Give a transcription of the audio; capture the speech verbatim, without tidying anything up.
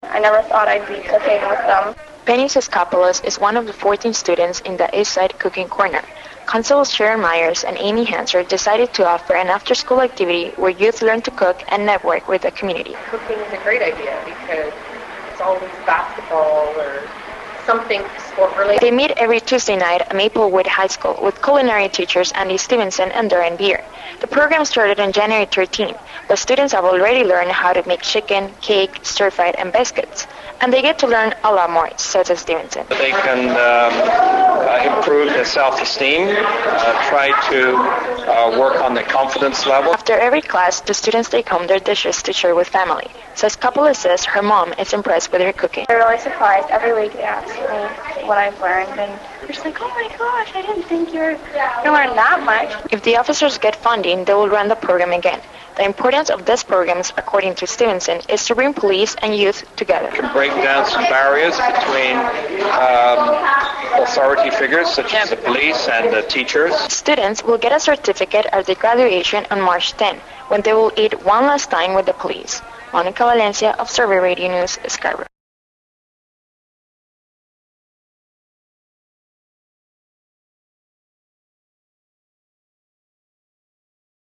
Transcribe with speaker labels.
Speaker 1: I never thought I'd be cooking with them.
Speaker 2: Penny Sescopoulos is one of the fourteen students in the Eastside Cooking Corner. Constables Sharon Myers and Amy Hanser decided to offer an after-school activity where youth learn to cook and network with the community.
Speaker 3: Cooking is a great idea because it's always basketball or something sport-related.
Speaker 2: They meet every Tuesday night at Maplewood High School with culinary teachers Andy Stevenson and Darren Beer. The program started on January thirteenth. The students have already learned how to make chicken, cake, stir-fried, and biscuits. And they get to learn a lot more, says Stevenson.
Speaker 4: They can um, uh, improve their self-esteem, uh, try to uh, work on the confidence level.
Speaker 2: After every class, the students take home their dishes to share with family. Sescopoulos says her mom is impressed with her cooking.
Speaker 1: They're really surprised. Every week they ask me what I've learned, and they're just like, oh my gosh, I didn't think you were going to learn that much.
Speaker 2: If the officers get funding, they will run the program again. The importance of this program, according to Stevenson, is to bring police and youth together.
Speaker 4: To break down some barriers between um, authority figures such as the police and the teachers.
Speaker 2: Students will get a certificate at their graduation on March tenth, when they will eat one last time with the police. Monica Valencia, Observer Radio News, Scarborough.